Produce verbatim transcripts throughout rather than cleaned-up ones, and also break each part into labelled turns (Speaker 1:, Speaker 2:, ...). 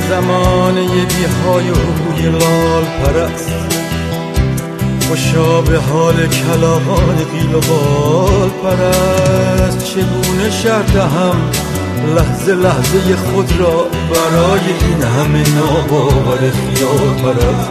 Speaker 1: زمانه بی‌های و روی لال پرست، خوشا به حال کلاغان قیل و بال پرست. چگونه شرح دهم لحظه لحظه خود را برای این همه ناباور خیال پرست،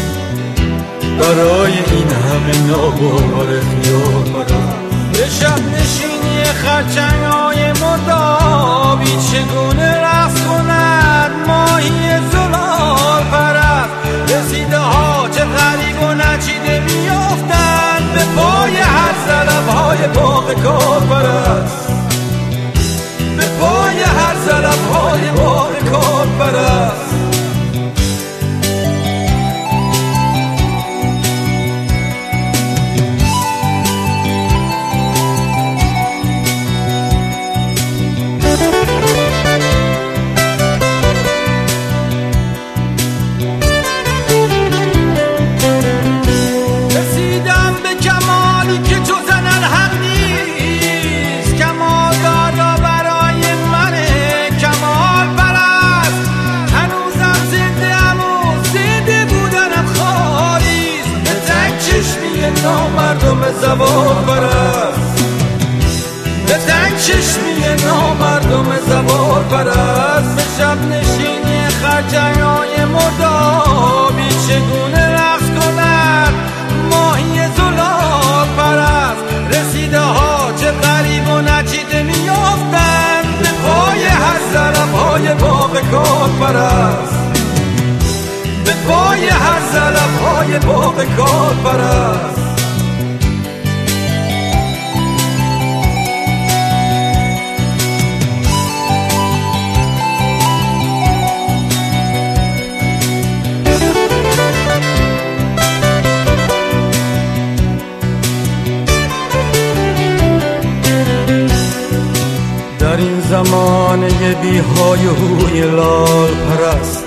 Speaker 1: برای این همه ناباور خیال پرست. به شب نشینی خرچنگ‌های مردابی چگونه رقص کند ماهی زلال پرست. رسیده ها چه غریب و نچیده میافتند به پای هر ظرف‌های باغ کار پرست، به پای هر ظرف‌های باغ کار پرست. نامردم زوال پرست، به تنگ چشمی نامردم زوال پرست. به شب نشینی خرچنگ‌های مردابی چگونه رقص کند ماهی زلال پرست. رسیده ها چه غریب و نچیده میافتند به پای هر ظرف‌های باغ کار پرست، به پای هر ظرف‌های باغ کار پرست. در این زمانه بی‌های و روی لال پرست،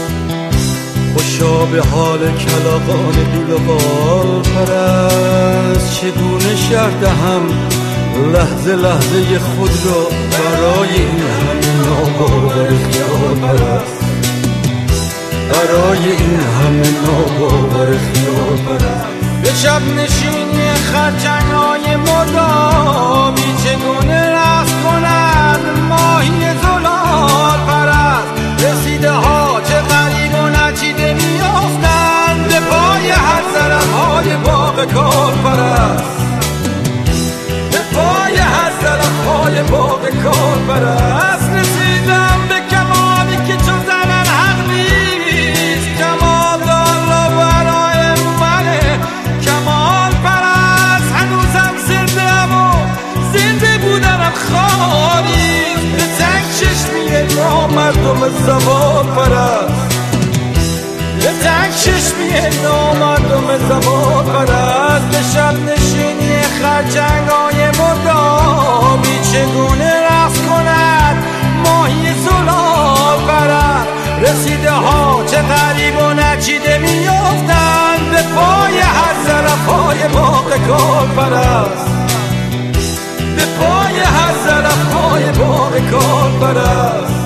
Speaker 1: خوشا به حال کلاغان قیل و بال پرست. چگونه شرح دهم لحظه لحظه خود را برای این همه ناباور خیال پرست، برای این همه ناباور خیال پرست. به شب نشینی خرچنگ‌های مردابی چگونه رقص کند ماهی زلال پرست. رسیده ها چه غریب و نچیده میافتند به پای هر ظرف‌های باغ کار پرست، به پای هر ظرف‌های باغ کار پرست. رسیدم به کمالی که چون زنن حق نیست، کمال دار برای منه کمال پرست. هنوزم زنده‌ام و زنده بودنم خالی، به تنگ چشمی نامردم زوال پرست، به تنگ چشمی نامردم زوال پرست. به شب نشینی خرچنگ‌های مردابی چگونه رقص کند ماهی زلال پرست. رسیده ها چه غریب و نچیده میافتند به پای هر ظرف‌های باغ کار پرست، به پای هر ظرف‌های باغ کار پرست.